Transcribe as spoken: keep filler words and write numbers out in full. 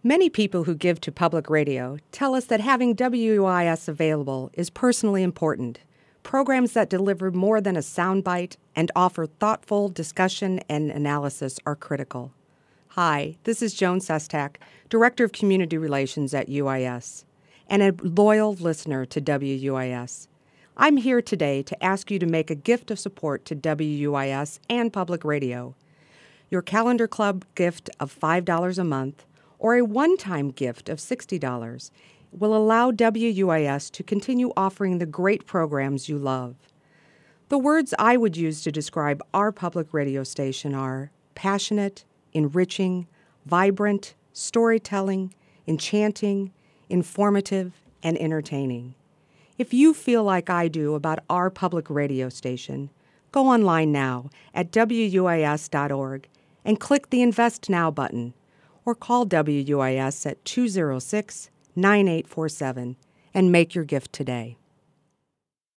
Many people who give to public radio tell us that having W U I S available is personally important. Programs that deliver more than a soundbite and offer thoughtful discussion and analysis are critical. Hi, this is Joan Sestak, Director of Community Relations at U I S, and a loyal listener to W U I S. I'm here today to ask you to make a gift of support to W U I S and public radio. Your Calendar Club gift of five dollars a month or a one-time gift of sixty dollars will allow W U I S to continue offering the great programs you love. The words I would use to describe our public radio station are passionate, enriching, vibrant, storytelling, enchanting, informative, and entertaining. If you feel like I do about our public radio station, go online now at W U I S dot org and click the Invest Now button, or call W U I S at two oh six, nine eight four seven and make your gift today.